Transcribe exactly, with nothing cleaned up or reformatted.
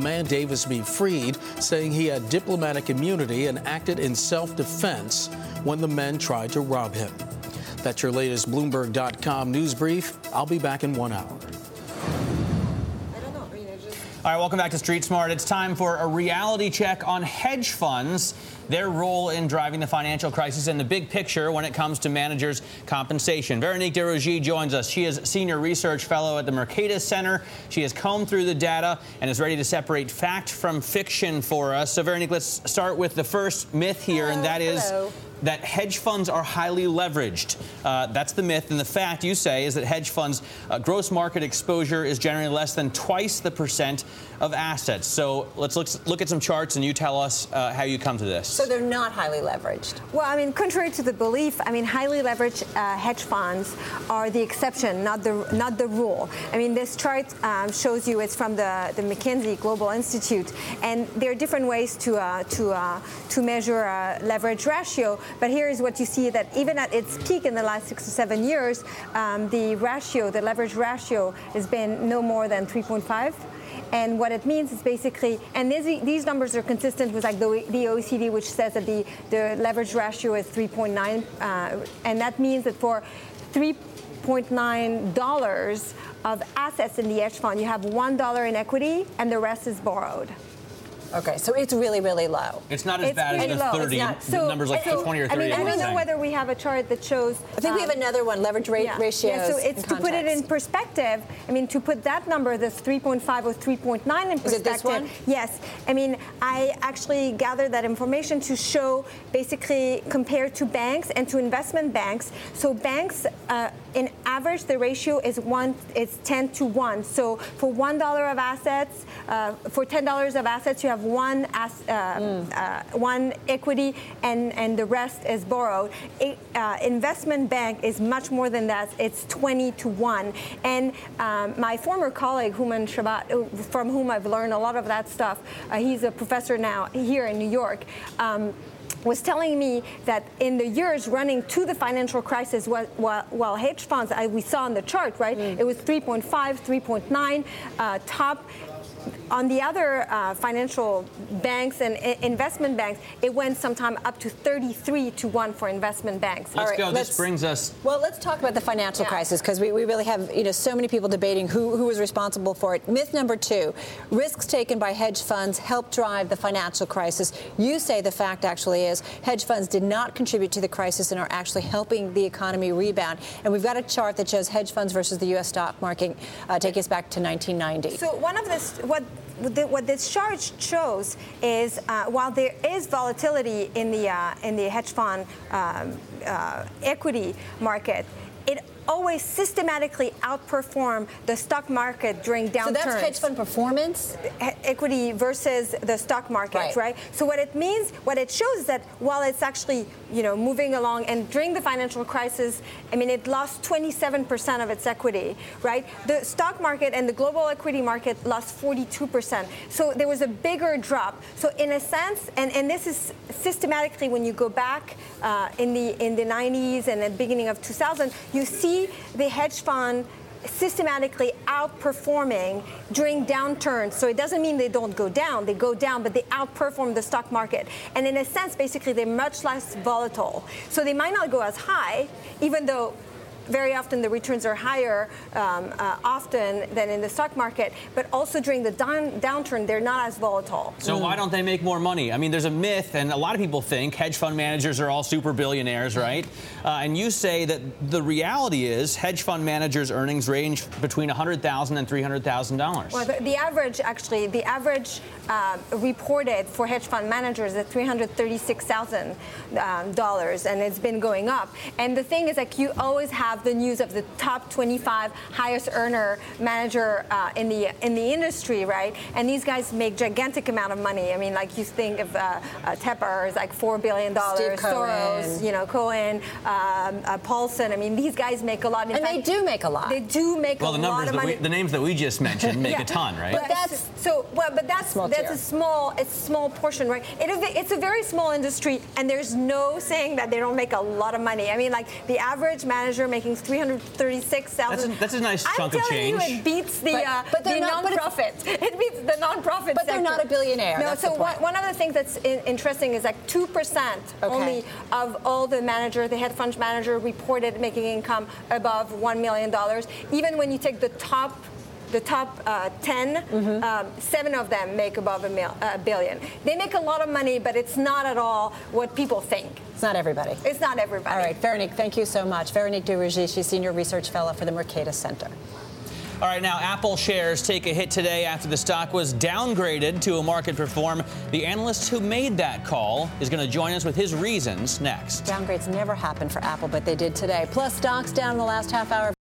demand Davis be freed, saying he had diplomatic immunity and acted in self-defense when the men tried to rob him. That's your latest Bloomberg dot com news brief. I'll be back in one hour. All right, welcome back to Street Smart. It's time for a reality check on hedge funds, their role in driving the financial crisis, and the big picture when it comes to managers' compensation. Veronique Desrosiers joins us. She is Senior Research Fellow at the Mercatus Center. She has combed through the data and is ready to separate fact from fiction for us. So, Veronique, let's start with the first myth here, Hello, and that is hello. that hedge funds are highly leveraged. Uh, that's the myth. And the fact, you say, is that hedge funds' uh, gross market exposure is generally less than twice the percent of assets. So let's look, look at some charts, and you tell us uh, how you come to this. So they're not highly leveraged. Well, I mean, contrary to the belief, I mean, highly leveraged uh, hedge funds are the exception, not the not the rule. I mean, this chart um, shows you it's from the, the McKinsey Global Institute, and there are different ways to uh, to uh, to measure uh, leverage ratio. But here is what you see, that even at its peak in the last six to seven years, um, the ratio, the leverage ratio, has been no more than three point five. And what it means is basically, and these, these numbers are consistent with like the, the O E C D, which says that the, the leverage ratio is three point nine. Uh, and that means that for three point nine dollars of assets in the hedge fund, you have one dollar in equity and the rest is borrowed. Okay, so it's really, really low. It's not as It's bad as pretty the low. thirty, It's not. the So- numbers like so, twenty or I thirty. mean, I are don't know saying. whether we have a chart that shows. I think we have um, another one, leverage rate yeah. ratios. Yeah, so it's in to put it in context. perspective. I mean, to put that number, the three point five or three point nine in Is perspective. it this one? Yes. I mean, I actually gathered that information to show basically compared to banks and to investment banks. So banks, uh, in average, the ratio is one is ten to one. So for one dollar of assets, uh, for ten dollars of assets, you have one as, uh, mm. uh, one equity, and and the rest is borrowed. It, uh, investment bank is much more than that. It's twenty to one. And um, my former colleague, Houman Shabbat, from whom I've learned a lot of that stuff, uh, he's a professor now here in New York. Um, was telling me that in the years running to the financial crisis, while, while, while hedge funds, I, we saw on the chart, right, mm. it was three point five, three point nine, uh, top. On the other uh, financial banks and I- investment banks, it went sometime up to thirty-three to one for investment banks. Let's right, go. let's- This brings us. Well, let's talk about the financial Yeah. crisis, because we, we really have, you know, so many people debating who, who was responsible for it. Myth number two, risks taken by hedge funds helped drive the financial crisis. You say the fact actually is hedge funds did not contribute to the crisis and are actually helping the economy rebound. And we've got a chart that shows hedge funds versus the U S stock market uh, take us back to nineteen ninety. So one of this, what what this chart shows is, uh, while there is volatility in the uh, in the hedge fund um, uh, equity market, it always systematically outperform the stock market during downturns. So that's hedge fund performance? E- equity versus the stock market, Right. right. So what it means, what it shows is that while it's actually, you know, moving along, and during the financial crisis, I mean, it lost twenty-seven percent of its equity, right? The stock market and the global equity market lost forty-two percent. So there was a bigger drop. So in a sense, and, and this is systematically when you go back uh, in the in the nineties and at the beginning of two thousand, you see the hedge fund systematically outperforming during downturns. So it doesn't mean they don't go down. They go down, but they outperform the stock market. And in a sense, basically, they're much less volatile. So they might not go as high, even though very often the returns are higher um, uh, often than in the stock market, but also during the down, downturn, they're not as volatile. So why don't they make more money? I mean, there's a myth, and a lot of people think hedge fund managers are all super billionaires, right? Uh, and you say that the reality is hedge fund managers' earnings range between one hundred thousand dollars and three hundred thousand dollars. Well, the, the average, actually, the average uh, reported for hedge fund managers is three hundred thirty-six thousand dollars, um, and it's been going up. And the thing is, like, you always have the news of the top twenty-five highest earner manager uh, in the in the industry, right? And these guys make gigantic amount of money. I mean, like, you think of uh, uh, Tepper is like four billion dollars, Soros, you know, Cohen, um, uh, Paulson. I mean, these guys make a lot. In and fact, they do make a lot. They do make well, a the lot numbers of that money. we, the names that we just mentioned make Yeah. a ton, right? But that's so. Well, but that's Small that's tier. a small. It's a small portion, right? It, it's a very small industry, and there's no saying that they don't make a lot of money. I mean, like, the average manager making making three hundred thirty-six thousand dollars. That's, that's a nice I'm chunk of change. telling you, it beats the, But- uh, but the they're not- but it's- non-profit. It beats the non-profit But they're sector. not a billionaire, No, that's so the one, point. one of the things that's in, interesting is like two percent Okay. only of all the manager, the hedge fund manager reported making income above one million dollars. Even when you take the top the top uh, ten, Mm-hmm. um, seven of them make above a mil, uh, billion. They make a lot of money, but it's not at all what people think. It's not everybody. It's not everybody. All right, Veronique, thank you so much. Veronique de Rougy, she's Senior Research Fellow for the Mercatus Center. All right, now Apple shares take a hit today after the stock was downgraded to a market perform. The analyst who made that call is going to join us with his reasons next. Downgrades never happen for Apple, but they did today. Plus, stocks down in the last half hour.